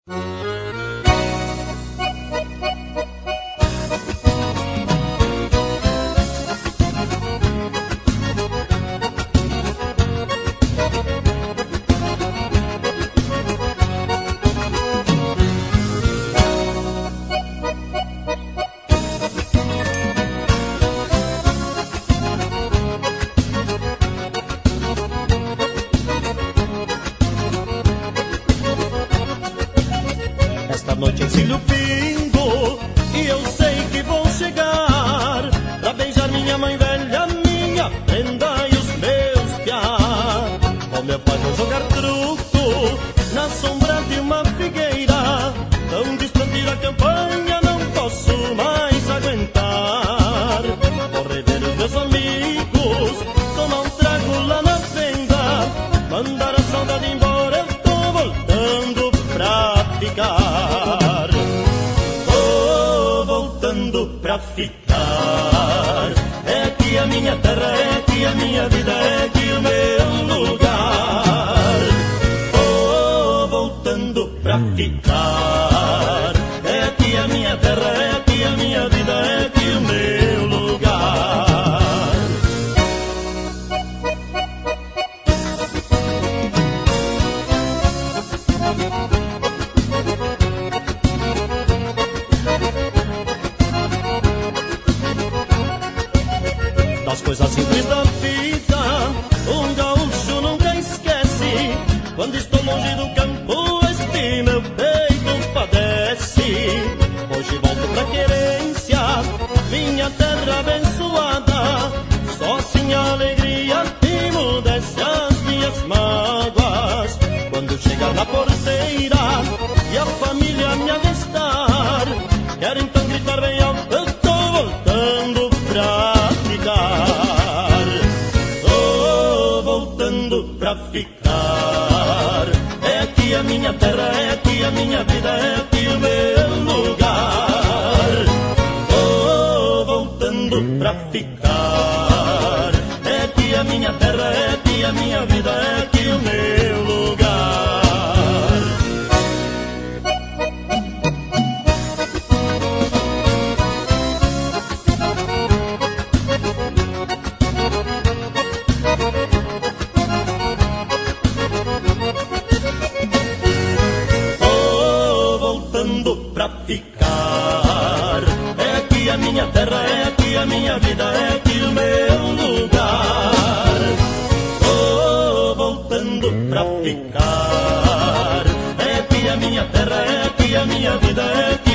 Esta noite encilho o pingo e eu sei que vou chegar pra beijar minha mãe velha, minha prenda e os meus piá. Com meu pai vou jogar truco na sombra de uma figueira. Tão distante da campanha não posso mais aguentar. Vou rever os meus amigos, tomar um trago lá na venda, mandar a saudade embora, eu tô voltando pra ficar. Tô voltando pra ficar. É aqui a minha terra, é aqui a minha vida, é aqui o meu lugar. Tô voltando pra ficar. É aqui a minha terra, é aqui a minha vida, é aqui o meu lugar. Das coisas simples da vida, um gaúcho nunca esquece. Quando estou longe do campo, este meu peito padece. Hoje volto pra querência, minha terra abençoada. Só assim a alegria emudece as minhas mágoas. Quando chegar na porteira e a família me avistar, quero então gritar bem alto, eu tô voltando pra ficar. Tô voltando pra ficar. É aqui a minha terra, é aqui a minha vida, é aqui o meu lugar. Tô voltando pra ficar. É aqui a minha terra, é aqui a minha vida, é aqui o meu lugar. Tô voltando pra ficar. É aqui a minha terra, é aqui a minha vida, é aqui o meu lugar. Tô voltando pra ficar. É aqui a minha terra, é aqui a minha vida, é aqui